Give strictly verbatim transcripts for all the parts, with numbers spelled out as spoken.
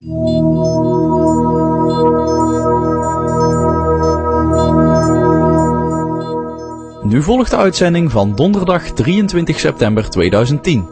Nu volgt de uitzending van donderdag drieëntwintig september tweeduizend tien.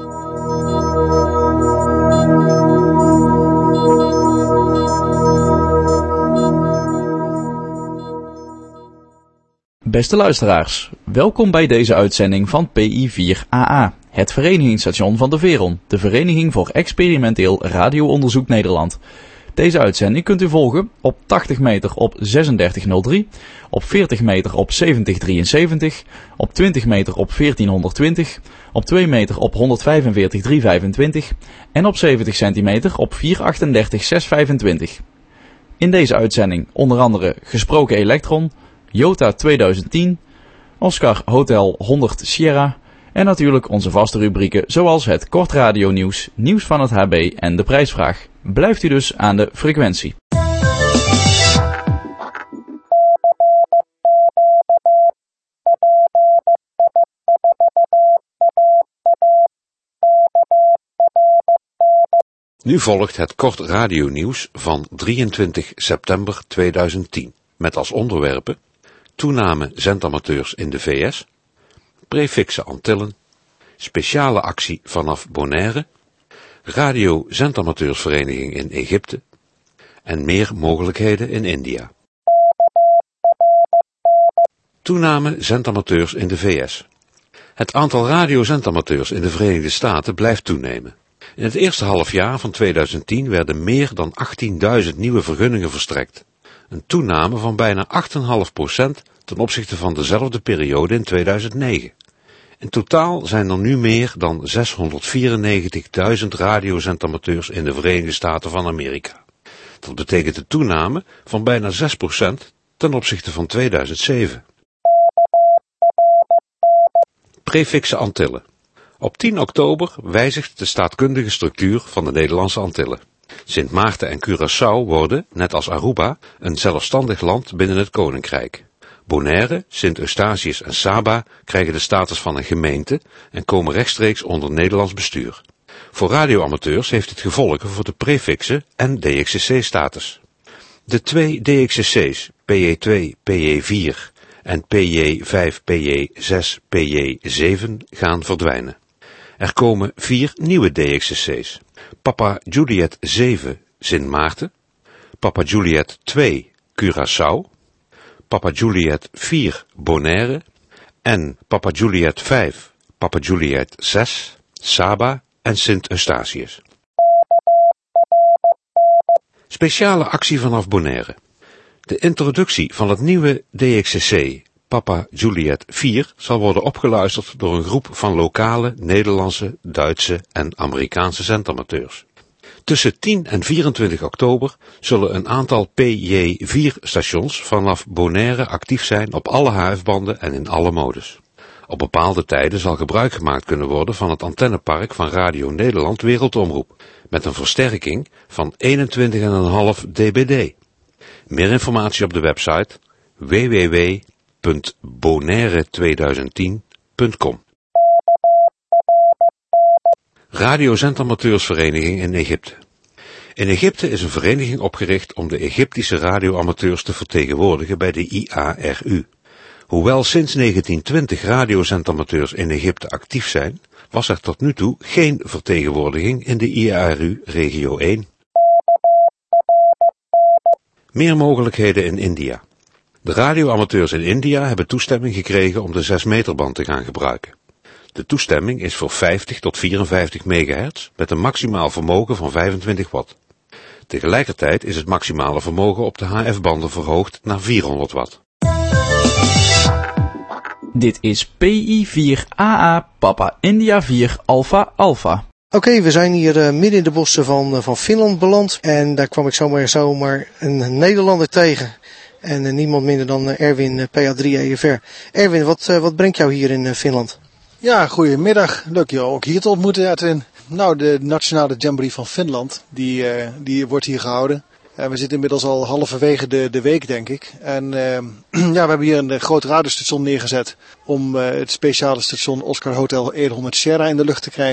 Beste luisteraars, welkom bij deze uitzending van P I vier A A, het verenigingsstation van de Veron, de Vereniging voor Experimenteel Radioonderzoek Nederland. Deze uitzending kunt u volgen op tachtig meter op zesendertig nul drie, op veertig meter op zeventig drieënzeventig, op twintig meter op veertienhonderdtwintig, op twee meter op honderdvijfenveertig driehonderdvijfentwintig en op zeventig centimeter op vierhonderdachtendertig zeshonderdvijfentwintig. In deze uitzending onder andere Gesproken Elektron, Jota tweeduizend tien, Oscar Hotel honderd Sierra en natuurlijk onze vaste rubrieken zoals het kort radio nieuws, nieuws van het H B en de prijsvraag. Blijft u dus aan de frequentie. Nu volgt het kort radionieuws van drieëntwintig september tweeduizend tien, met als onderwerpen toename zendamateurs in de V S, prefixe Antillen, speciale actie vanaf Bonaire, radio-zendamateursvereniging in Egypte en meer mogelijkheden in India. Toename zendamateurs in de V S. Het aantal radiozendamateurs in de Verenigde Staten blijft toenemen. In het eerste halfjaar van tweeduizend tien werden meer dan achttienduizend nieuwe vergunningen verstrekt. Een toename van bijna acht komma vijf procent ten opzichte van dezelfde periode in tweeduizend negen. In totaal zijn er nu meer dan zeshonderdvierennegentigduizend radiozendamateurs in de Verenigde Staten van Amerika. Dat betekent een toename van bijna zes procent ten opzichte van tweeduizend zeven. Prefixe Antillen. Op tien oktober wijzigt de staatkundige structuur van de Nederlandse Antillen. Sint Maarten en Curaçao worden, net als Aruba, een zelfstandig land binnen het Koninkrijk. Bonaire, Sint Eustatius en Saba krijgen de status van een gemeente en komen rechtstreeks onder Nederlands bestuur. Voor radioamateurs heeft dit gevolgen voor de prefixe en D X C C-status. De twee D X C C's, P J twee, P J vier en P J vijf, P J zes, P J zeven gaan verdwijnen. Er komen vier nieuwe D X C C's. Papa Juliet zeven, Sint Maarten, Papa Juliet twee, Curaçao, Papa Juliet vier, Bonaire en Papa Juliet vijf, Papa Juliet zes, Saba en Sint Eustatius. Speciale actie vanaf Bonaire. De introductie van het nieuwe D X C C, Papa Juliet vier, zal worden opgeluisterd door een groep van lokale Nederlandse, Duitse en Amerikaanse zendamateurs. Tussen tien en vierentwintig oktober zullen een aantal P J vier stations vanaf Bonaire actief zijn op alle H F-banden en in alle modes. Op bepaalde tijden zal gebruik gemaakt kunnen worden van het antennepark van Radio Nederland Wereldomroep, met een versterking van eenentwintig komma vijf dB. Meer informatie op de website w w w punt bonaire tweeduizend tien punt com. Radiozendamateursvereniging in Egypte. In Egypte is een vereniging opgericht om de Egyptische radioamateurs te vertegenwoordigen bij de I A R U. Hoewel sinds negentien twintig radiozendamateurs in Egypte actief zijn, was er tot nu toe geen vertegenwoordiging in de I A R U regio één. Meer mogelijkheden in India. De radioamateurs in India hebben toestemming gekregen om de zes meter band te gaan gebruiken. De toestemming is voor vijftig tot vierenvijftig megahertz met een maximaal vermogen van vijfentwintig watt. Tegelijkertijd is het maximale vermogen op de H F-banden verhoogd naar vierhonderd watt. Dit is P I vier A A Papa India vier Alpha Alpha. Oké, okay, we zijn hier uh, midden in de bossen van, uh, van Finland beland en daar kwam ik zomaar, zomaar een Nederlander tegen. En uh, niemand minder dan uh, Erwin, uh, P A drie E F R. Erwin, wat, uh, wat brengt jou hier in uh, Finland? Ja, goedemiddag. Leuk je ook hier te ontmoeten, Edwin. Nou, de Nationale Jamboree van Finland, die, uh, die wordt hier gehouden. Uh, we zitten inmiddels al halverwege de, de week, denk ik. En uh, ja, we hebben hier een groot radiostation neergezet om uh, het speciale station Oscar Hotel honderd Sierra in de lucht te krijgen.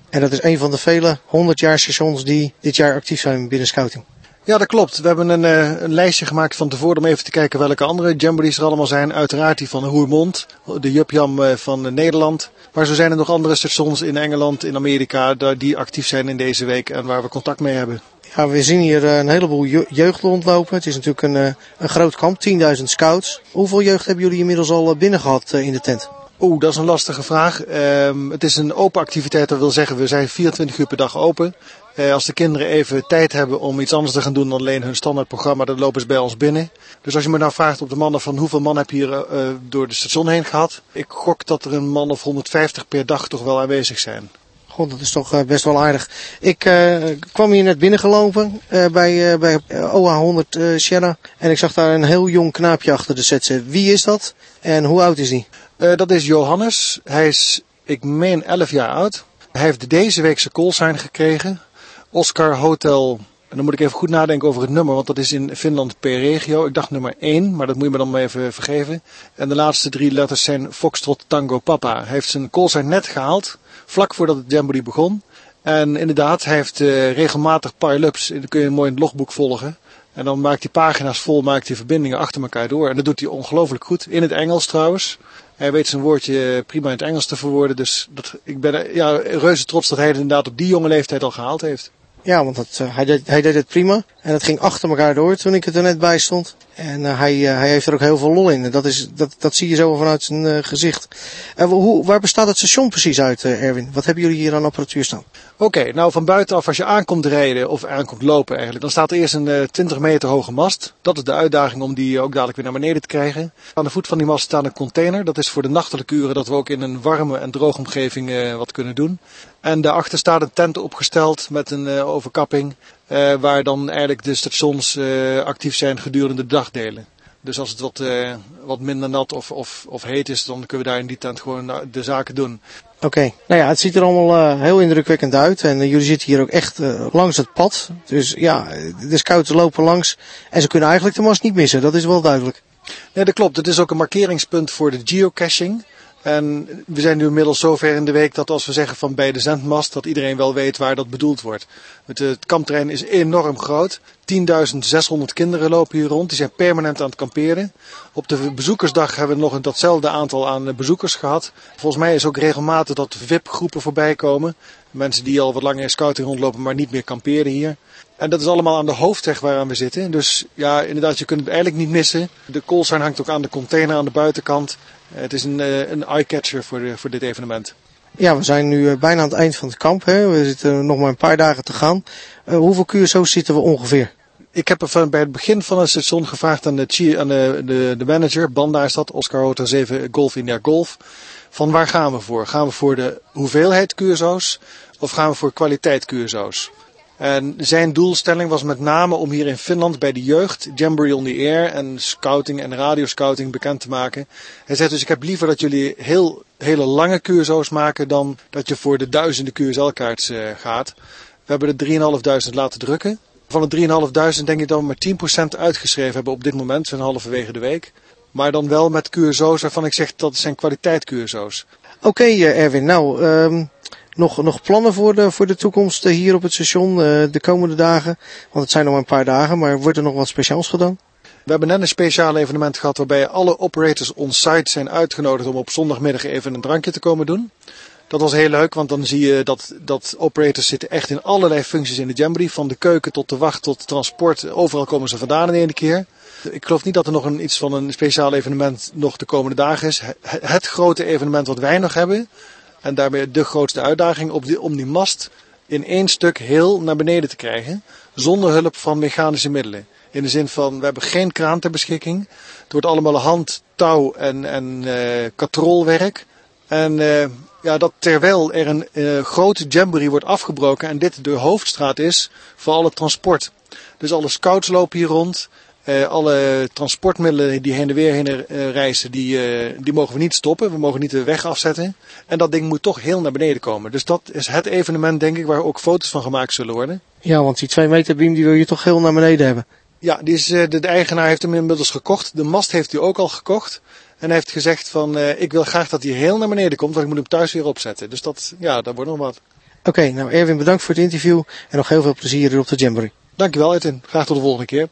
En dat is een van de vele honderdjaarstations die dit jaar actief zijn binnen scouting. Ja, dat klopt. We hebben een, uh, een lijstje gemaakt van tevoren om even te kijken welke andere jamborees er allemaal zijn. Uiteraard die van Roermond, de Jupjam uh, van uh, Nederland. Maar zo zijn er nog andere stations in Engeland, in Amerika, die actief zijn in deze week en waar we contact mee hebben. Ja, we zien hier uh, een heleboel je- jeugd rondlopen. Het is natuurlijk een, uh, een groot kamp, tienduizend scouts. Hoeveel jeugd hebben jullie inmiddels al uh, binnen gehad uh, in de tent? Oeh, dat is een lastige vraag. Um, het is een open activiteit, dat wil zeggen we zijn vierentwintig uur per dag open. Uh, als de kinderen even tijd hebben om iets anders te gaan doen dan alleen hun standaardprogramma, dan lopen ze bij ons binnen. Dus als je me nou vraagt op de mannen van hoeveel man heb je hier uh, door de station heen gehad. Ik gok dat er een man of honderdvijftig per dag toch wel aanwezig zijn. God, dat is toch uh, best wel aardig. Ik uh, kwam hier net binnengelopen uh, bij, uh, bij O H honderd uh, Sierra. En ik zag daar een heel jong knaapje achter de Z Z. Wie is dat en hoe oud is die? Uh, dat is Johannes. Hij is, ik meen, elf jaar oud. Hij heeft deze week zijn callsign gekregen. Oscar Hotel, en dan moet ik even goed nadenken over het nummer, want dat is in Finland per regio. Ik dacht nummer één, maar dat moet je me dan maar even vergeven. En de laatste drie letters zijn Foxtrot Tango Papa. Hij heeft zijn callsign net gehaald, vlak voordat het jamboree begon. En inderdaad, hij heeft uh, regelmatig pile-ups, dat kun je mooi in het logboek volgen. En dan maakt hij pagina's vol, maakt hij verbindingen achter elkaar door. En dat doet hij ongelooflijk goed, in het Engels trouwens. Hij weet zijn woordje prima in het Engels te verwoorden. Dus dat, ik ben ja, reuze trots dat hij het inderdaad op die jonge leeftijd al gehaald heeft. Ja, want dat, uh, hij, deed, hij deed het prima. En dat ging achter elkaar door toen ik het er net bij stond. En uh, hij, uh, hij heeft er ook heel veel lol in. Dat, is, dat, dat zie je zo vanuit zijn uh, gezicht. En hoe, waar bestaat het station precies uit, uh, Erwin? Wat hebben jullie hier aan apparatuur staan? Oké, okay, nou van buitenaf als je aankomt rijden of aankomt lopen eigenlijk, dan staat er eerst een uh, twintig meter hoge mast. Dat is de uitdaging om die ook dadelijk weer naar beneden te krijgen. Aan de voet van die mast staat een container. Dat is voor de nachtelijke uren dat we ook in een warme en droge omgeving uh, wat kunnen doen. En daarachter staat een tent opgesteld met een uh, overkapping. Uh, waar dan eigenlijk de stations uh, actief zijn gedurende de dagdelen. Dus als het wat, uh, wat minder nat of, of, of heet is, dan kunnen we daar in die tent gewoon de zaken doen. Oké, okay. Nou ja, het ziet er allemaal uh, heel indrukwekkend uit. En uh, jullie zitten hier ook echt uh, langs het pad. Dus ja, de scouts lopen langs. En ze kunnen eigenlijk de mast niet missen, dat is wel duidelijk. Nee, dat klopt. Het is ook een markeringspunt voor de geocaching. En we zijn nu inmiddels zover in de week dat als we zeggen van bij de zendmast, dat iedereen wel weet waar dat bedoeld wordt. Het, het kampterrein is enorm groot. tienduizend zeshonderd kinderen lopen hier rond. Die zijn permanent aan het kamperen. Op de bezoekersdag hebben we nog datzelfde aantal aan bezoekers gehad. Volgens mij is ook regelmatig dat V I P-groepen voorbij komen. Mensen die al wat langer in scouting rondlopen, maar niet meer kamperen hier. En dat is allemaal aan de hoofdweg waaraan we zitten. Dus ja, inderdaad, je kunt het eigenlijk niet missen. De callsign hangt ook aan de container aan de buitenkant. Het is een, een eye-catcher voor, voor dit evenement. Ja, we zijn nu bijna aan het eind van het kamp. Hè. We zitten nog maar een paar dagen te gaan. Uh, hoeveel Q S O's zitten we ongeveer? Ik heb er bij het begin van het seizoen gevraagd aan de, aan de, de, de manager, Banda is dat, Oscar Hotel zeven Golf India Golf. Van waar gaan we voor? Gaan we voor de hoeveelheid Q S O's of gaan we voor kwaliteit Q S O's? En zijn doelstelling was met name om hier in Finland bij de jeugd Jamboree on the Air en scouting en radioscouting bekend te maken. Hij zegt dus ik heb liever dat jullie heel, hele lange Q S O's maken dan dat je voor de duizenden Q S L-kaarts uh, gaat. We hebben de drieduizend laten drukken. Van de drieduizend denk ik dat we maar tien procent uitgeschreven hebben op dit moment, we zijn halverwege de week. Maar dan wel met Q S O's waarvan ik zeg dat zijn kwaliteit Q S O's. Oké okay, uh, Erwin, nou... Um... Nog, nog plannen voor de, voor de toekomst hier op het station uh, de komende dagen? Want het zijn nog maar een paar dagen, maar wordt er nog wat speciaals gedaan? We hebben net een speciaal evenement gehad waarbij alle operators on-site zijn uitgenodigd om op zondagmiddag even een drankje te komen doen. Dat was heel leuk, want dan zie je dat, dat operators zitten echt in allerlei functies in de Jamboree. Van de keuken tot de wacht tot transport, overal komen ze vandaan in één keer. Ik geloof niet dat er nog een, iets van een speciaal evenement nog de komende dagen is. Het, het grote evenement wat wij nog hebben... En daarmee de grootste uitdaging op die, om die mast in één stuk heel naar beneden te krijgen. Zonder hulp van mechanische middelen. In de zin van, we hebben geen kraan ter beschikking. Het wordt allemaal hand, touw en, en uh, katrolwerk. En uh, ja, dat terwijl er een uh, grote jamboree wordt afgebroken. En dit de hoofdstraat is voor alle transport. Dus alle scouts lopen hier rond. Uh, alle transportmiddelen die heen en weer heen uh, reizen, die, uh, die mogen we niet stoppen. We mogen niet de weg afzetten. En dat ding moet toch heel naar beneden komen. Dus dat is het evenement, denk ik, waar ook foto's van gemaakt zullen worden. Ja, want die twee meter beam die wil je toch heel naar beneden hebben. Ja, die is, uh, de, de eigenaar heeft hem inmiddels gekocht. De mast heeft hij ook al gekocht. En hij heeft gezegd van, uh, ik wil graag dat hij heel naar beneden komt, want ik moet hem thuis weer opzetten. Dus dat, ja, dat wordt nog wat. Oké, okay, nou Erwin, bedankt voor het interview en nog heel veel plezier hier op de Jamboree. Dankjewel Edwin, graag tot de volgende keer.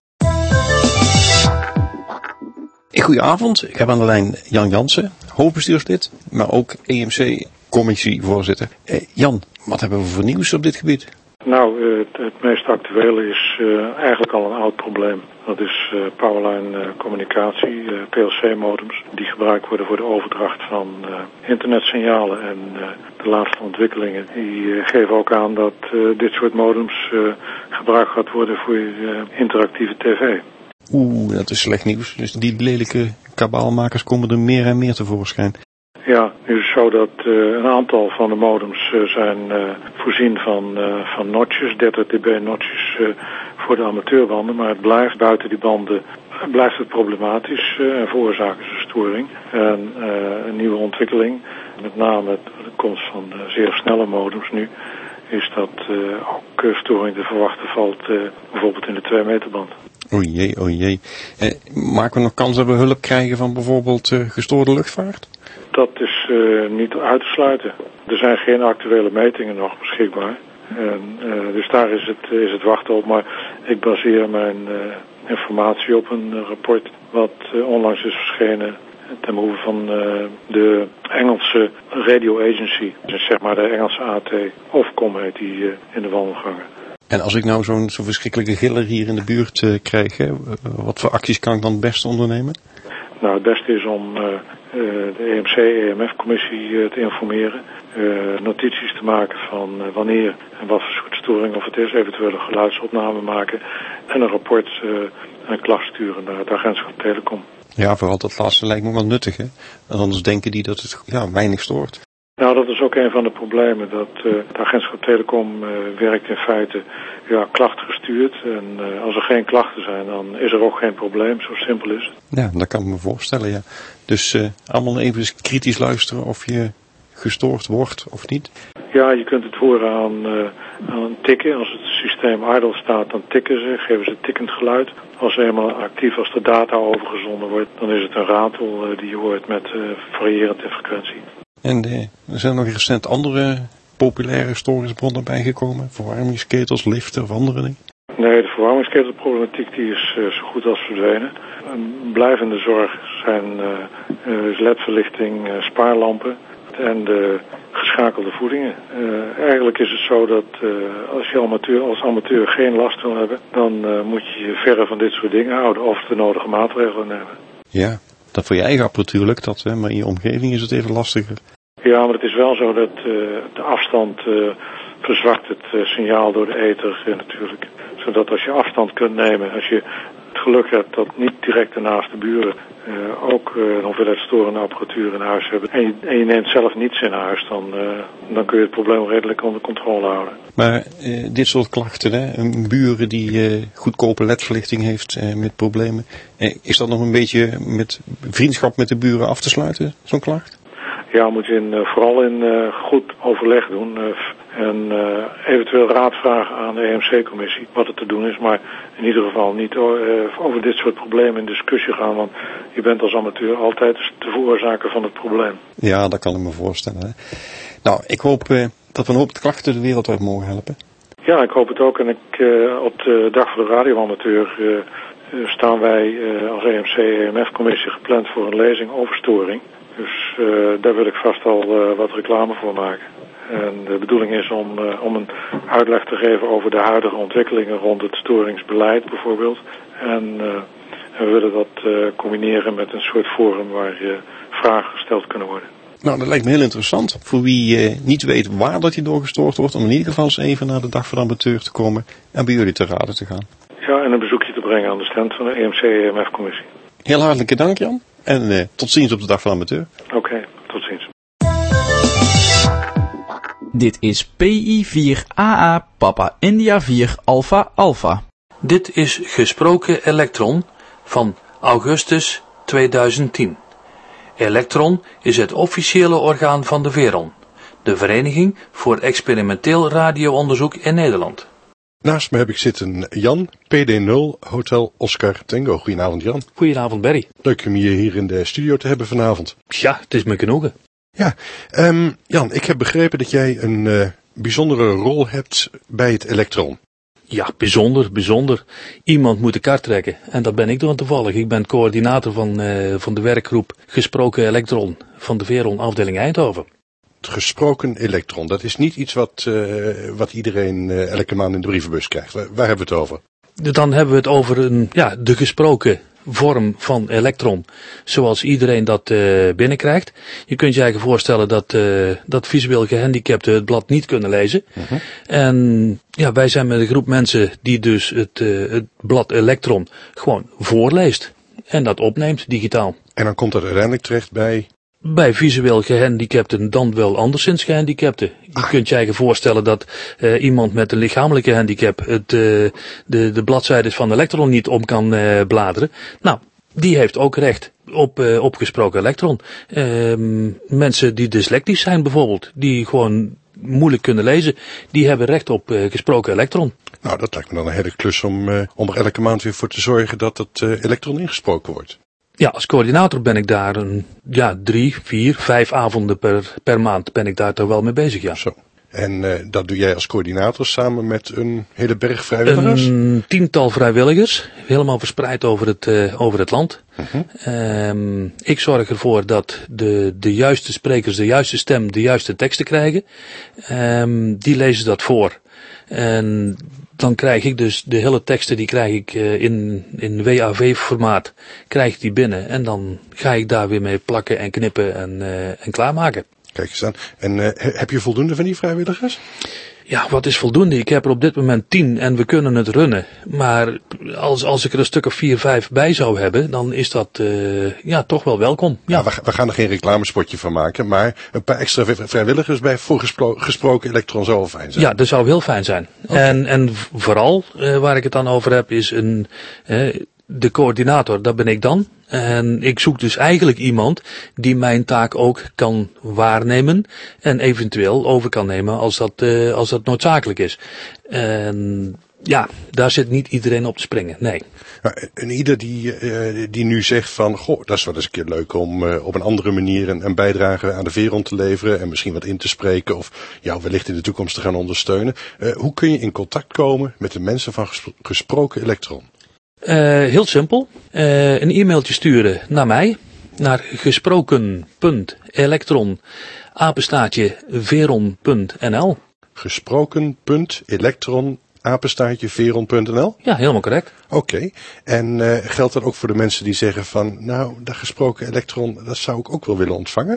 Goedenavond, ik heb aan de lijn Jan Jansen, hoofdbestuurslid, maar ook E M C-commissievoorzitter. Eh, Jan, wat hebben we voor nieuws op dit gebied? Nou, uh, het, het meest actuele is uh, eigenlijk al een oud probleem. Dat is uh, powerline uh, communicatie, uh, P L C-modems, die gebruikt worden voor de overdracht van uh, internetsignalen. En uh, de laatste ontwikkelingen die uh, geven ook aan dat uh, dit soort modems uh, gebruikt gaat worden voor uh, interactieve tv. Oeh, dat is slecht nieuws. Dus die lelijke kabaalmakers komen er meer en meer tevoorschijn. Ja, nu is het zo dat uh, een aantal van de modems uh, zijn uh, voorzien van, uh, van notches, dertig decibel notches uh, voor de amateurbanden. Maar het blijft buiten die banden, blijft het problematisch uh, en veroorzaken ze storing. En uh, een nieuwe ontwikkeling, met name de komst van de zeer snelle modems nu, is dat uh, ook uh, storing te verwachten valt uh, bijvoorbeeld in de twee meter band. O jee, o jee. Eh, maken we nog kans dat we hulp krijgen van bijvoorbeeld uh, gestoorde luchtvaart? Dat is uh, niet uit te sluiten. Er zijn geen actuele metingen nog beschikbaar. En, uh, dus daar is het, is het wachten op. Maar ik baseer mijn uh, informatie op een uh, rapport wat uh, onlangs is verschenen ten behoeve van uh, de Engelse Radio Agency. Dus zeg maar de Engelse A T, Ofcom heet die uh, in de wandelgangen. En als ik nou zo'n zo verschrikkelijke giller hier in de buurt uh, krijg, hè, wat voor acties kan ik dan het beste ondernemen? Nou, het beste is om uh, uh, de E M C E M F-commissie uh, te informeren. Uh, notities te maken van uh, wanneer en wat voor soort storing of het is. Eventueel een geluidsopname maken. En een rapport uh, en een klacht sturen naar het agentschap Telecom. Ja, vooral dat laatste lijkt me wel nuttig, hè. En anders denken die dat het ja, weinig stoort. Nou, dat is ook een van de problemen. Dat uh, het agentschap Telecom uh, werkt in feite ja, klachtgestuurd. En uh, als er geen klachten zijn, dan is er ook geen probleem. Zo simpel is het. Ja, dat kan ik me voorstellen, ja. Dus uh, allemaal even kritisch luisteren of je gestoord wordt of niet. Ja, je kunt het horen aan, uh, aan tikken. Als het systeem idle staat, dan tikken ze, geven ze tikkend geluid. Als ze eenmaal actief, als de data overgezonden wordt, dan is het een ratel uh, die je hoort met uh, variërend in frequentie. En uh, er zijn nog recent andere populaire storingsbronnen bijgekomen? Verwarmingsketels, liften of andere dingen? Nee, de verwarmingsketelproblematiek die is uh, zo goed als verdwenen. Een blijvende zorg zijn uh, L E D-verlichting, uh, spaarlampen en de geschakelde voedingen. Uh, eigenlijk is het zo dat uh, als je amateur, als amateur geen last wil hebben, dan uh, moet je je verre van dit soort dingen houden of de nodige maatregelen nemen. Ja, dat voor je eigen apparatuur lukt dat, hè? Maar in je omgeving is het even lastiger. Ja, maar het is wel zo dat uh, de afstand uh, verzwakt het uh, signaal door de ether uh, natuurlijk. Zodat als je afstand kunt nemen, als je het geluk hebt dat niet direct ernaast de buren uh, ook uh, een hoeveelheid storende apparatuur in huis hebben. En je, en je neemt zelf niets in huis, dan, uh, dan kun je het probleem redelijk onder controle houden. Maar uh, dit soort klachten, hè? Een buren die uh, goedkope L E D-verlichting heeft uh, met problemen. Uh, is dat nog een beetje met vriendschap met de buren af te sluiten, zo'n klacht? Ja, moet je in, uh, vooral in uh, goed overleg doen uh, en uh, eventueel raad vragen aan de E M C-commissie wat er te doen is. Maar in ieder geval niet uh, over dit soort problemen in discussie gaan, want je bent als amateur altijd de veroorzaker van het probleem. Ja, dat kan ik me voorstellen. Hè. Nou, ik hoop uh, dat we een hoop klachten de wereld uit mogen helpen. Ja, ik hoop het ook. En ik, uh, op de dag voor de radioamateur uh, uh, staan wij uh, als E M C-E M F-commissie gepland voor een lezing over storing. Dus uh, daar wil ik vast al uh, wat reclame voor maken. En de bedoeling is om, uh, om een uitleg te geven over de huidige ontwikkelingen rond het storingsbeleid bijvoorbeeld. En, uh, en we willen dat uh, combineren met een soort forum waar uh, vragen gesteld kunnen worden. Nou, dat lijkt me heel interessant. Voor wie uh, niet weet waar dat je doorgestoord wordt, om in ieder geval eens even naar de dag van de amateur te komen en bij jullie te raden te gaan. Ja, en een bezoekje te brengen aan de stand van de E M C-E M F-commissie. Heel hartelijk dank, Jan. En uh, tot ziens op de dag van de amateur. Oké, okay, tot ziens. Dit is P I vier A A Papa India vier Alpha Alpha. Dit is Gesproken Elektron van augustus tweeduizend tien. Elektron is het officiële orgaan van de Veron, de Vereniging voor Experimenteel Radioonderzoek in Nederland. Naast me heb ik zitten Jan, P D nul, Hotel Oscar Tango. Goedenavond Jan. Goedenavond Barry. Leuk om je hier in de studio te hebben vanavond. Ja, het is me genoegen. Ja, um, Jan, ik heb begrepen dat jij een uh, bijzondere rol hebt bij het elektron. Ja, bijzonder, bijzonder. Iemand moet de kar trekken. En dat ben ik dan toevallig. Ik ben coördinator van, uh, van de werkgroep Gesproken Elektron van de Veron afdeling Eindhoven. Het gesproken elektron, dat is niet iets wat, uh, wat iedereen uh, elke maand in de brievenbus krijgt. Waar, waar hebben we het over? Dan hebben we het over een, ja, de gesproken vorm van elektron, zoals iedereen dat uh, binnenkrijgt. Je kunt je eigenlijk voorstellen dat, uh, dat visueel gehandicapten het blad niet kunnen lezen. Uh-huh. En ja, wij zijn met een groep mensen die dus het, uh, het blad elektron gewoon voorleest en dat opneemt digitaal. En dan komt dat uiteindelijk terecht bij... Bij visueel gehandicapten dan wel anderszins gehandicapten. Je ah. kunt je eigen voorstellen dat uh, iemand met een lichamelijke handicap het, uh, de, de bladzijdes van elektron niet om kan uh, bladeren. Nou, die heeft ook recht op, uh, op gesproken elektron. Uh, mensen die dyslectisch zijn bijvoorbeeld, die gewoon moeilijk kunnen lezen, die hebben recht op uh, gesproken elektron. Nou, dat lijkt me dan een hele klus om, uh, om er elke maand weer voor te zorgen dat het uh, elektron ingesproken wordt. Ja, als coördinator ben ik daar een, ja, drie, vier, vijf avonden per, per maand ben ik daar toch wel mee bezig, ja. Zo. En uh, dat doe jij als coördinator samen met een hele berg vrijwilligers? Een tiental vrijwilligers, helemaal verspreid over het, uh, over het land. Uh-huh. Um, ik zorg ervoor dat de, de juiste sprekers de juiste stem, de juiste teksten krijgen. Um, die lezen dat voor. En dan krijg ik dus de hele teksten, die krijg ik uh, in, in W A V-formaat, krijg ik die binnen. En dan ga ik daar weer mee plakken en knippen en, uh, en klaarmaken. Kijk eens aan. En uh, heb je voldoende van die vrijwilligers? Ja, wat is voldoende? Ik heb er op dit moment tien en we kunnen het runnen. Maar als, als ik er een stuk of vier, vijf bij zou hebben, dan is dat uh, ja, toch wel welkom. Ja. Ja, we, we gaan er geen reclamespotje van maken, maar een paar extra vrijwilligers bij voor gespro- gesproken elektron zou wel fijn zijn. Ja, dat zou heel fijn zijn. Okay. En, en vooral, uh, waar ik het dan over heb, is een, uh, de coördinator, dat ben ik dan. En ik zoek dus eigenlijk iemand die mijn taak ook kan waarnemen en eventueel over kan nemen als dat, uh, als dat noodzakelijk is. En ja, daar zit niet iedereen op te springen, nee. Nou, en ieder die, uh, die nu zegt van, goh, dat is wel eens een keer leuk om uh, op een andere manier een, een bijdrage aan de Veron te leveren en misschien wat in te spreken of jou wellicht in de toekomst te gaan ondersteunen. Uh, hoe kun je in contact komen met de mensen van gespro- gesproken elektron? Uh, heel simpel. Uh, een e-mailtje sturen naar mij. Naar gesproken punt elektron apenstaartje veron punt n l. gesproken punt elektron apenstaartje veron punt n l? Ja, helemaal correct. Oké. Okay. En uh, geldt dat ook voor de mensen die zeggen van, nou, dat gesproken elektron, dat zou ik ook wel willen ontvangen?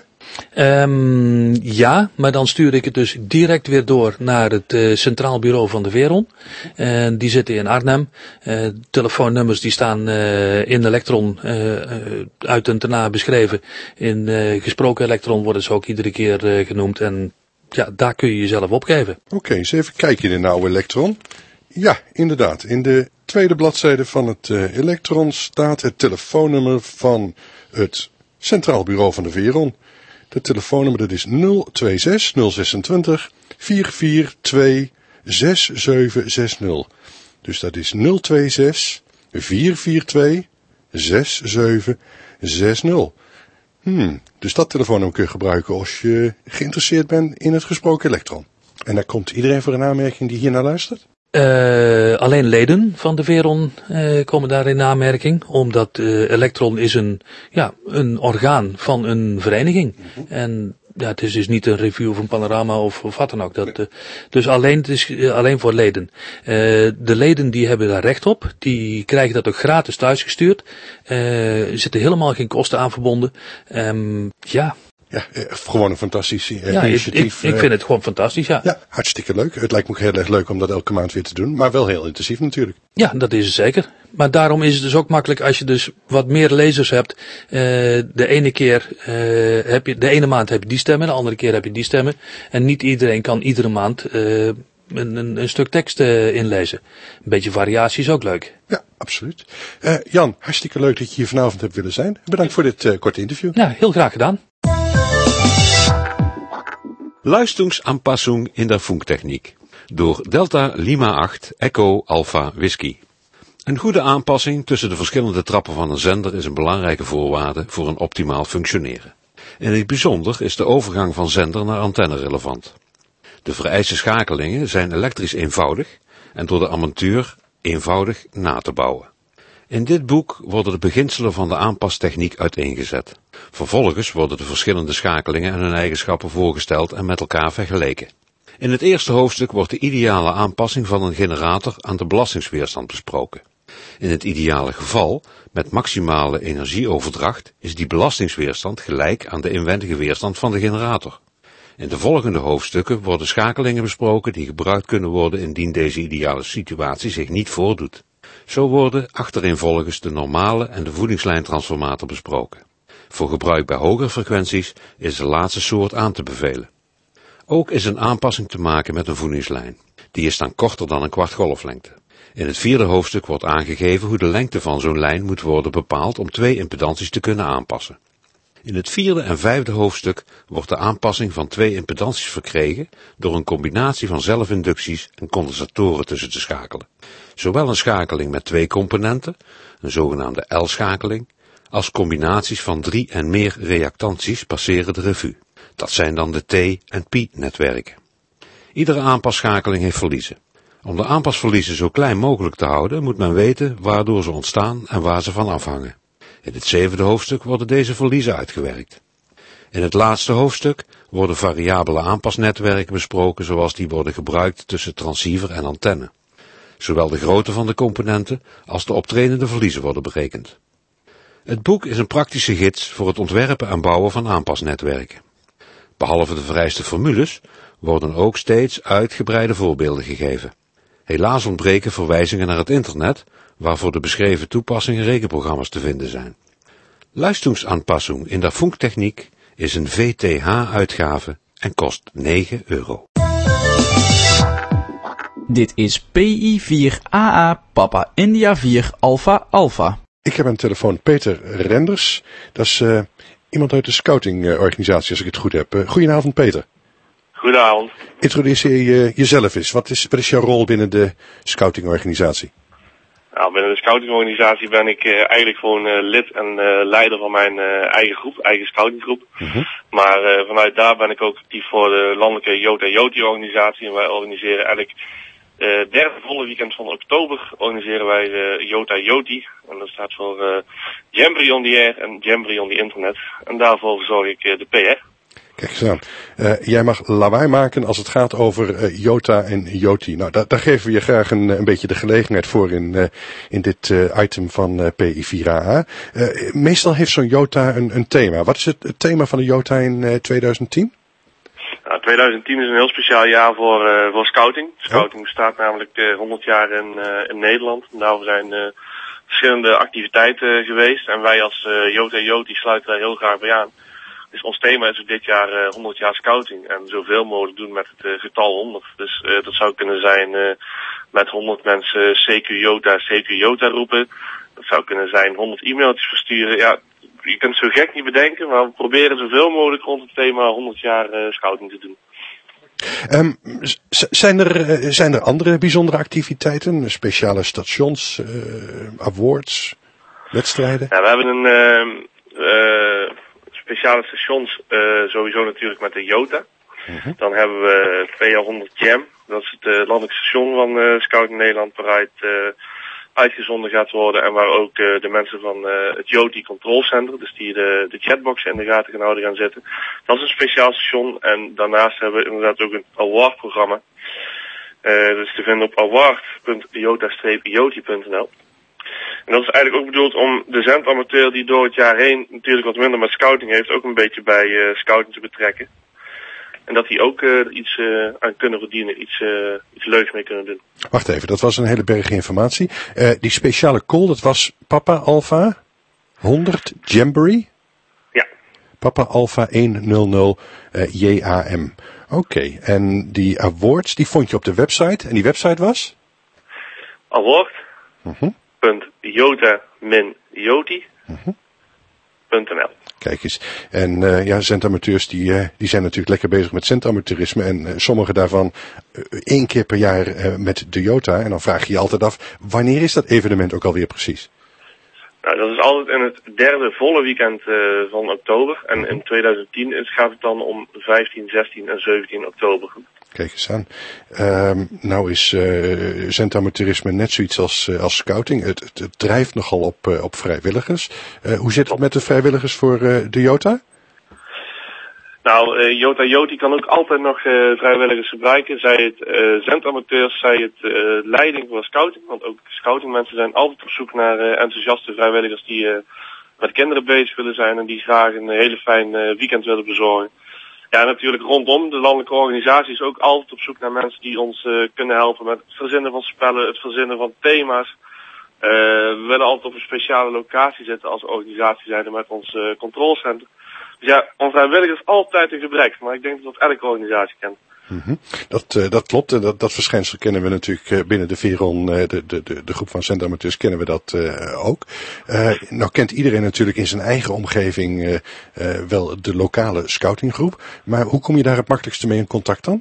Um, ja, maar dan stuur ik het dus direct weer door naar het uh, Centraal Bureau van de Veron. En uh, die zitten in Arnhem. Uh, telefoonnummers die staan uh, in Elektron uh, uh, uit en daarna beschreven. In uh, gesproken elektron worden ze ook iedere keer uh, genoemd. En ja, daar kun je jezelf opgeven. Oké, okay, eens even kijken in de oude elektron. Ja, inderdaad. In de tweede bladzijde van het uh, elektron staat het telefoonnummer van het Centraal Bureau van de Veron. Het telefoonnummer dat is nul twee zes nul twee vier vier twee zes zeven zes nul. Dus dat is nul twee zes vier vier twee zes zeven zes nul. Hmm, dus dat telefoonnummer kun je gebruiken als je geïnteresseerd bent in het gesproken elektron. En daar komt iedereen voor een aanmerking die hier naar luistert? Uh, alleen leden van de Veron uh, komen daar in aanmerking, omdat uh, elektron is een, ja, een orgaan van een vereniging. Mm-hmm. En ja, het is dus niet een review van Panorama of, of wat dan ook. Dat, uh, dus alleen, het is uh, alleen voor leden. Uh, de leden die hebben daar recht op, die krijgen dat ook gratis thuisgestuurd. Uh, er zitten helemaal geen kosten aan verbonden. Um, ja... Ja, gewoon een fantastisch uh, ja, initiatief. Ik, ik vind het gewoon fantastisch, ja. Ja, hartstikke leuk. Het lijkt me ook heel erg leuk om dat elke maand weer te doen, maar wel heel intensief natuurlijk. Ja, dat is het zeker. Maar daarom is het dus ook makkelijk als je dus wat meer lezers hebt. Uh, de ene keer uh, heb je, de ene maand heb je die stemmen, de andere keer heb je die stemmen. En niet iedereen kan iedere maand uh, een, een, een stuk tekst uh, inlezen. Een beetje variatie is ook leuk. Ja, absoluut. Uh, Jan, hartstikke leuk dat je hier vanavond hebt willen zijn. Bedankt voor dit uh, korte interview. Ja, heel graag gedaan. Leistungsanpassung in der Funktechnik door Delta Lima acht Echo Alpha Whisky. Een goede aanpassing tussen de verschillende trappen van een zender is een belangrijke voorwaarde voor een optimaal functioneren. In het bijzonder is de overgang van zender naar antenne relevant. De vereiste schakelingen zijn elektrisch eenvoudig en door de amateur eenvoudig na te bouwen. In dit boek worden de beginselen van de aanpastechniek uiteengezet. Vervolgens worden de verschillende schakelingen en hun eigenschappen voorgesteld en met elkaar vergeleken. In het eerste hoofdstuk wordt de ideale aanpassing van een generator aan de belastingsweerstand besproken. In het ideale geval, met maximale energieoverdracht, is die belastingsweerstand gelijk aan de inwendige weerstand van de generator. In de volgende hoofdstukken worden schakelingen besproken die gebruikt kunnen worden indien deze ideale situatie zich niet voordoet. Zo worden achtereenvolgens de normale en de voedingslijntransformator besproken. Voor gebruik bij hogere frequenties is de laatste soort aan te bevelen. Ook is een aanpassing te maken met een voedingslijn. Die is dan korter dan een kwart golflengte. In het vierde hoofdstuk wordt aangegeven hoe de lengte van zo'n lijn moet worden bepaald om twee impedanties te kunnen aanpassen. In het vierde en vijfde hoofdstuk wordt de aanpassing van twee impedanties verkregen door een combinatie van zelfinducties en condensatoren tussen te schakelen. Zowel een schakeling met twee componenten, een zogenaamde L-schakeling, als combinaties van drie en meer reactanties passeren de revue. Dat zijn dan de T- en Pi-netwerken. Iedere aanpasschakeling heeft verliezen. Om de aanpasverliezen zo klein mogelijk te houden, moet men weten waardoor ze ontstaan en waar ze van afhangen. In het zevende hoofdstuk worden deze verliezen uitgewerkt. In het laatste hoofdstuk worden variabele aanpasnetwerken besproken zoals die worden gebruikt tussen transceiver en antenne. Zowel de grootte van de componenten als de optredende verliezen worden berekend. Het boek is een praktische gids voor het ontwerpen en bouwen van aanpasnetwerken. Behalve de vereiste formules worden ook steeds uitgebreide voorbeelden gegeven. Helaas ontbreken verwijzingen naar het internet, waarvoor de beschreven toepassingen rekenprogramma's te vinden zijn. Leistungsanpassung in der Funktechnik is een V T H-uitgave en kost negen euro. Dit is P I vier A A Papa India vier Alpha Alpha. Ik heb aan de telefoon Peter Renders. Dat is uh, iemand uit de scoutingorganisatie, als ik het goed heb. Uh, goedenavond, Peter. Goedenavond. Introduceer je jezelf eens. Wat is, wat is jouw rol binnen de scoutingorganisatie? Nou, binnen de scoutingorganisatie ben ik uh, eigenlijk gewoon uh, lid en uh, leider van mijn uh, eigen groep, eigen scoutinggroep. Uh-huh. Maar uh, vanuit daar ben ik ook actief voor de landelijke Jota Joti organisatie. En wij organiseren eigenlijk uh, derde volle weekend van oktober organiseren wij uh, Jota Joti. En dat staat voor uh, Jamboree on the Air en Jamboree on the Internet. En daarvoor verzorg ik uh, de P R. Kijk eens aan. Uh, jij mag lawaai maken als het gaat over uh, Jota en Joti. Nou, da- daar geven we je graag een, een beetje de gelegenheid voor in, uh, in dit uh, item van uh, P I vier A A. Uh, meestal heeft zo'n Jota een, een thema. Wat is het, het thema van de Jota in uh, twintig tien? Nou, twintig tien is een heel speciaal jaar voor, uh, voor scouting. Scouting bestaat namelijk uh, honderd jaar in, uh, in Nederland. En daarvoor zijn uh, verschillende activiteiten uh, geweest. En wij als uh, Jota Joti sluiten daar heel graag bij aan. Dus ons thema is dit jaar uh, honderd jaar scouting en zoveel mogelijk doen met het uh, getal honderd. Dus uh, dat zou kunnen zijn uh, met honderd mensen C Q Jota, C Q Jota roepen. Dat zou kunnen zijn honderd e-mailtjes versturen. Ja, je kunt het zo gek niet bedenken, maar we proberen zoveel mogelijk rond het thema honderd jaar uh, scouting te doen. Um, z- zijn, er, uh, zijn er andere bijzondere activiteiten, speciale stations, uh, awards, wedstrijden? Ja, we hebben een... Uh, uh, speciale stations, uh, sowieso natuurlijk met de Jota. Uh-huh. Dan hebben we P L honderd Jam. Dat is het uh, landelijk station van uh, Scouting Nederland waaruit uh, uitgezonden gaat worden. En waar ook uh, de mensen van uh, het Joti Control Center, dus die de, de chatboxen in de gaten gaan houden, gaan zitten. Dat is een speciaal station. En daarnaast hebben we inderdaad ook een award-programma. Uh, dat is te vinden op award punt jota joti punt n l. En dat is eigenlijk ook bedoeld om de zendamateur die door het jaar heen natuurlijk wat minder met scouting heeft, ook een beetje bij uh, scouting te betrekken. En dat die ook uh, iets uh, aan kunnen verdienen, iets, uh, iets leuks mee kunnen doen. Wacht even, dat was een hele berg informatie. Uh, die speciale call, dat was Papa Alpha honderd Jamboree? Ja. Papa Alpha honderd uh, J A M. Oké, okay. En die awards, die vond je op de website. En die website was? Award. Uh-huh. Jota Joti punt n l. Kijk eens. En uh, ja, zendamateurs die, uh, die zijn natuurlijk lekker bezig met zendamateurisme. En uh, sommige daarvan uh, één keer per jaar uh, met de Jota. En dan vraag je je altijd af, wanneer is dat evenement ook alweer precies? Nou, dat is altijd in het derde volle weekend uh, van oktober. En in twintig tien gaat het dan om vijftien, zestien en zeventien oktober. Kijk eens aan. Uh, nou is uh, zendamateurisme net zoiets als, uh, als scouting. Het, het, het drijft nogal op, uh, op vrijwilligers. Uh, hoe zit het met de vrijwilligers voor uh, de Jota? Nou, uh, Jota Joti kan ook altijd nog uh, vrijwilligers gebruiken. Zij het uh, zendamateurs, zij het uh, leiding voor scouting. Want ook scoutingmensen zijn altijd op zoek naar uh, enthousiaste vrijwilligers die uh, met kinderen bezig willen zijn en die graag een hele fijn uh, weekend willen bezorgen. Ja, natuurlijk rondom de landelijke organisaties ook altijd op zoek naar mensen die ons uh, kunnen helpen met het verzinnen van spellen, het verzinnen van thema's. Uh, we willen altijd op een speciale locatie zitten als organisatie zijnde met ons uh, controlcentrum. Dus ja, om vrijwilligers is altijd een gebrek, maar ik denk dat dat elke organisatie kent. Mm-hmm. Dat, uh, dat klopt, en dat, dat verschijnsel kennen we natuurlijk uh, binnen de Veron, uh, de, de, de, de groep van zendamateurs kennen we dat uh, ook. Uh, nou kent iedereen natuurlijk in zijn eigen omgeving uh, uh, wel de lokale scoutinggroep, maar hoe kom je daar het makkelijkste mee in contact dan?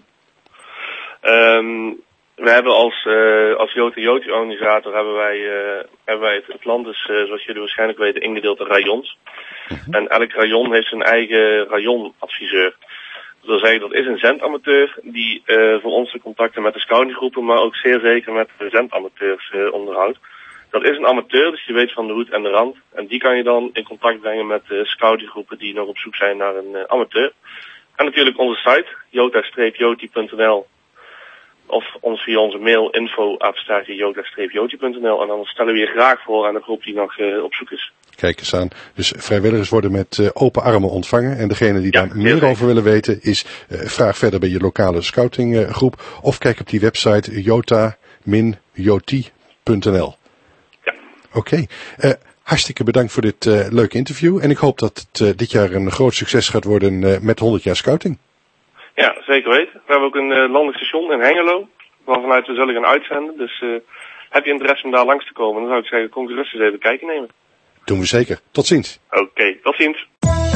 Um, we hebben als, uh, als Jota Joti organisator hebben wij, uh, hebben wij het, het land dus, uh, zoals jullie waarschijnlijk weten, ingedeeld in rayons. Mm-hmm. En elk rayon heeft zijn eigen rayonadviseur. Dat wil zeggen, dat is een zendamateur die uh, voor ons de contacten met de scoutinggroepen, maar ook zeer zeker met de zendamateurs uh, onderhoudt. Dat is een amateur, dus die weet van de hoed en de rand. En die kan je dan in contact brengen met de scoutinggroepen die nog op zoek zijn naar een uh, amateur. En natuurlijk onze site, jota joti punt n l. Of ons via onze mail info apenstaartje jota joti punt n l. En dan stellen we je graag voor aan de groep die nog uh, op zoek is. Kijk eens aan. Dus vrijwilligers worden met uh, open armen ontvangen. En degene die ja, daar meer zeker. over willen weten is uh, vraag verder bij je lokale scoutinggroep. Uh, of kijk op die website jota joti punt n l. Ja. Oké. Okay. Uh, hartstikke bedankt voor dit uh, leuke interview. En ik hoop dat het uh, dit jaar een groot succes gaat worden uh, met honderd jaar scouting. Ja, zeker weten. We hebben ook een uh, landelijk station in Hengelo. Waarvanuit we zullen gaan uitzenden. Dus uh, heb je interesse om daar langs te komen, dan zou ik zeggen, kom gerust eens even kijken nemen. Doen we zeker. Tot ziens. Oké, okay, tot ziens.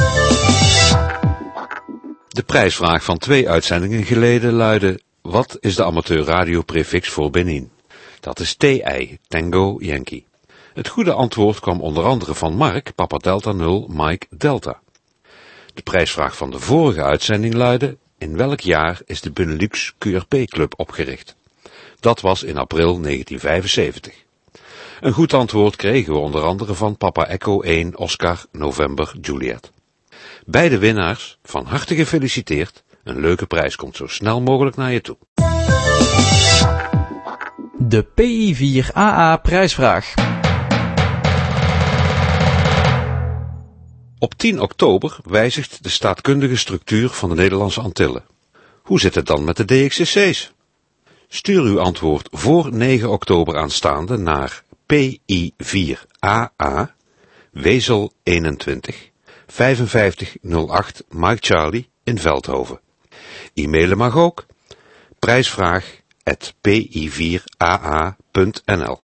De prijsvraag van twee uitzendingen geleden luidde: wat is de amateurradioprefix voor Benin? Dat is T I, Tango Yankee. Het goede antwoord kwam onder andere van Mark, Papa Delta nul, Mike Delta. De prijsvraag van de vorige uitzending luidde: in welk jaar is de Benelux Q R P Club opgericht? Dat was in april negentien vijfenzeventig. Een goed antwoord kregen we onder andere van Papa Echo één, Oscar, November, Juliet. Beide winnaars, van harte gefeliciteerd. Een leuke prijs komt zo snel mogelijk naar je toe. De P I vier A A prijsvraag. Op tien oktober wijzigt de staatkundige structuur van de Nederlandse Antillen. Hoe zit het dan met de D X C C's? Stuur uw antwoord voor negen oktober aanstaande naar P I vier A A, Wezel eenentwintig, vijfenvijftig nul acht Mike Charlie in Veldhoven. E-mailen mag ook, prijsvraag at p i vier a a punt n l.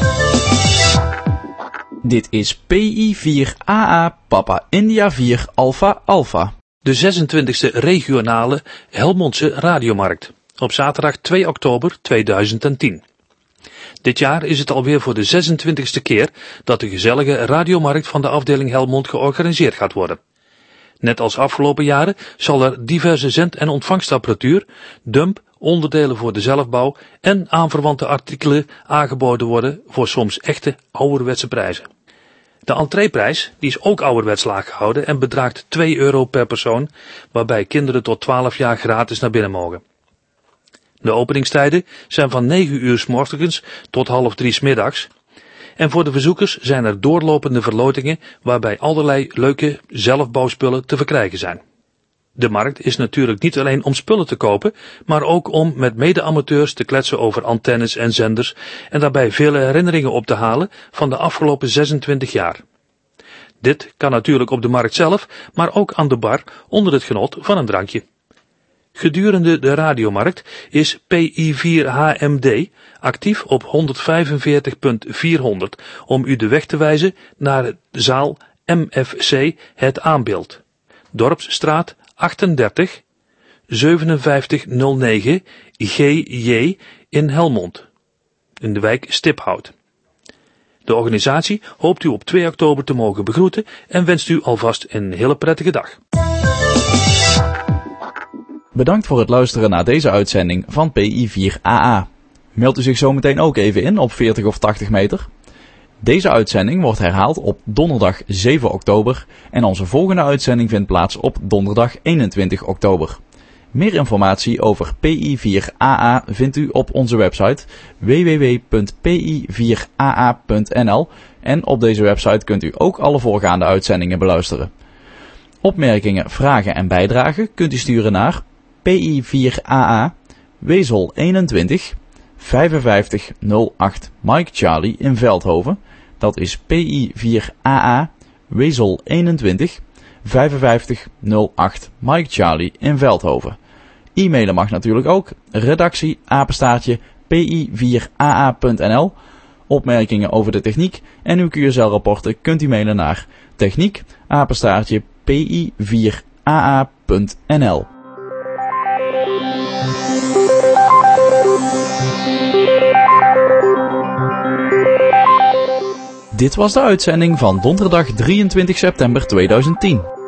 Dit is P I vier A A Papa India vier Alpha Alpha. De zesentwintigste regionale Helmondse radiomarkt. Op zaterdag twee oktober tweeduizend tien. Dit jaar is het alweer voor de zesentwintigste keer dat de gezellige radiomarkt van de afdeling Helmond georganiseerd gaat worden. Net als afgelopen jaren zal er diverse zend- en ontvangstapparatuur, dump, onderdelen voor de zelfbouw en aanverwante artikelen aangeboden worden voor soms echte ouderwetse prijzen. De entreeprijs die is ook ouderwets laag gehouden en bedraagt twee euro per persoon, waarbij kinderen tot twaalf jaar gratis naar binnen mogen. De openingstijden zijn van negen uur 's morgens tot half drie 's middags. En voor de bezoekers zijn er doorlopende verlotingen waarbij allerlei leuke zelfbouwspullen te verkrijgen zijn. De markt is natuurlijk niet alleen om spullen te kopen, maar ook om met mede-amateurs te kletsen over antennes en zenders en daarbij vele herinneringen op te halen van de afgelopen zesentwintig jaar. Dit kan natuurlijk op de markt zelf, maar ook aan de bar onder het genot van een drankje. Gedurende de radiomarkt is P I vier H M D actief op honderdvijfenveertig punt vierhonderd om u de weg te wijzen naar de zaal M F C Het Aanbeeld. Dorpsstraat achtendertig, zevenenvijftig nul negen G J in Helmond, in de wijk Stiphout. De organisatie hoopt u op twee oktober te mogen begroeten en wenst u alvast een hele prettige dag. Bedankt voor het luisteren naar deze uitzending van P I vier A A. Meldt u zich zometeen ook even in op veertig of tachtig meter? Deze uitzending wordt herhaald op donderdag zeven oktober en onze volgende uitzending vindt plaats op donderdag eenentwintig oktober. Meer informatie over P I vier A A vindt u op onze website w w w punt p i vier a a punt n l en op deze website kunt u ook alle voorgaande uitzendingen beluisteren. Opmerkingen, vragen en bijdragen kunt u sturen naar P I vier A A, Wezel eenentwintig, vijfenvijftig nul acht Mike Charlie in Veldhoven. Dat is P I vier A A, Wezel eenentwintig, vijfenvijftig nul acht Mike Charlie in Veldhoven. E-mailen mag natuurlijk ook, redactie apenstaartje p i vier a a punt n l. Opmerkingen over de techniek en uw Q S L-rapporten kunt u mailen naar techniek apenstaartje p i vier a a punt n l. Dit was de uitzending van donderdag drieëntwintig september tweeduizend tien.